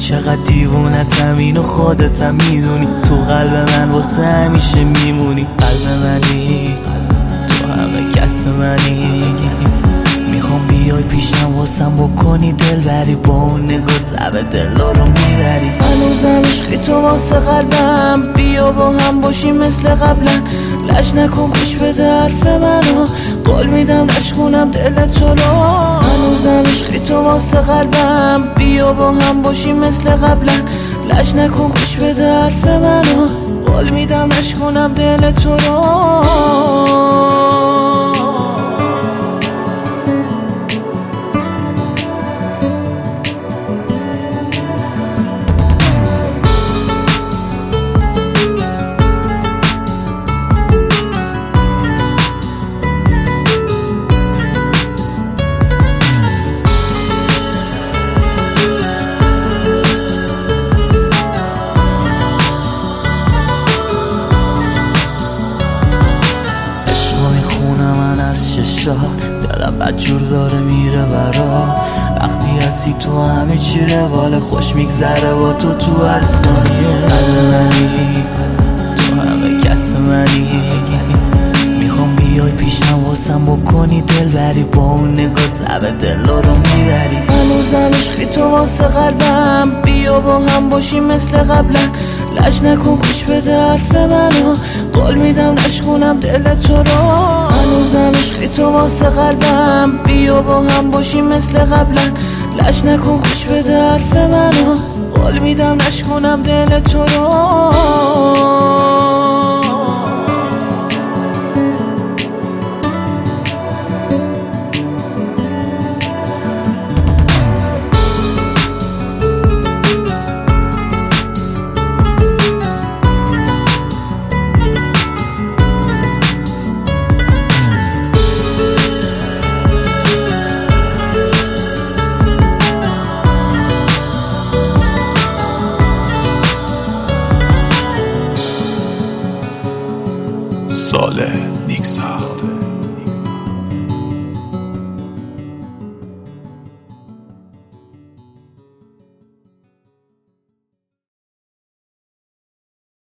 چقدر دیوونتم اینو خودتم میدونی. تو قلب من واسه همیشه میمونی. قلب منی، تو همه کس منی. میخوام بیای پیشم واسم بکنی دلبری. با اون نگاه تب دلا رو میبری. هنوزم عشقی تو واسه قلبم. بیا با هم باشیم مثل قبلا. لج نکن گوش بده حرف منو. قول میدم نشکنم دل تو رو. هنوزم عشقی تو واسه قلبم. بیا با هم باشیم مثل قبلا. لج نکن گوش بده حرف منو. قول میدم نشکنم دل تو رو. دلم بدجور داره میره برا. وقتی هستی تو همه چی روال خوش میگذره با تو هر ثانیه. قلب منی، تو همه کس منی. میخوام بیای پیشم واسم بکنی دلبری. با اون نگاه تب دلا رو میبری. هنوزم عشقی تو واسه قلبم. بیا با هم باشیم مثل قبلا. لج نکن گوش بده حرف منو. قول میدم نشکنم دل تو رو. هنوزم عشقی تو واسه قلبم. بیا با هم باشیم مثل قبلا. لج نکن گوش بده حرف منو. قول میدم نشکنم دل تو رو. صالح نیکساوند.